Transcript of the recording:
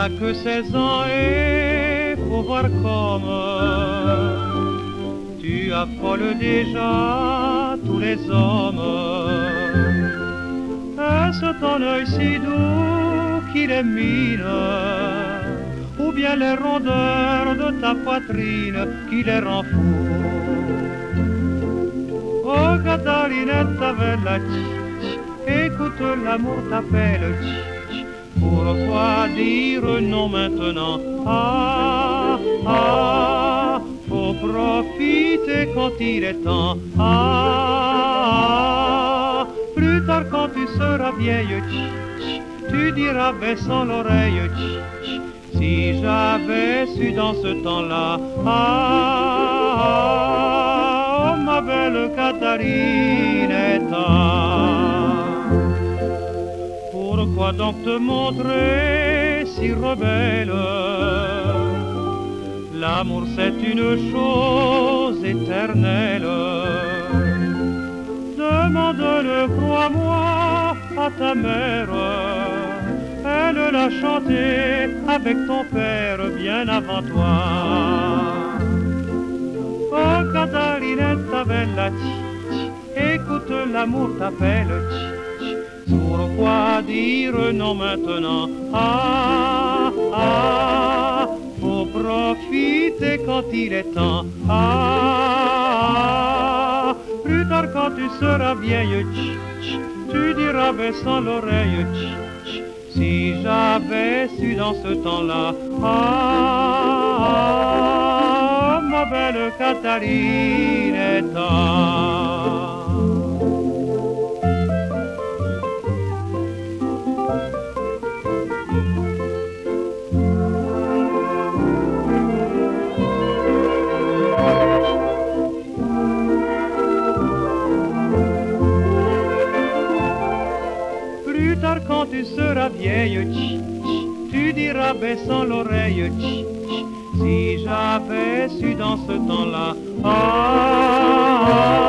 n'as que 16 ans et faut voir comme tu affoles déjà tous les hommes. Est-ce ton œil si doux qui les mine, ou bien les rondeurs de ta poitrine qui les rend fous? Oh Catalinetta bella, écoute, l'amour t'appelle. Pourquoi dire non maintenant? Ah, ah, faut profiter quand il est temps. Ah, plus tard quand tu seras vieille, tu diras baissant l'oreille, si j'avais su dans ce temps-là. Ah, oh, ma belle Catalinetta. Pourquoi donc te montrer si rebelle? L'amour c'est une chose éternelle. Demande-le, crois-moi, à ta mère. Elle l'a chanté avec ton père bien avant toi. Oh Catalinetta bella, écoute, l'amour t'appelle. Pourquoi dire non maintenant? Ah, ah, faut profiter quand il est temps. Ah, plus tard quand tu seras vieille, tu diras baissant l'oreille, si j'avais su dans ce temps-là. Ah, ma belle Catalinetta. Plus tard quand tu seras vieille, tu diras baissant l'oreille, si j'avais su dans ce temps-là. Ah, ah,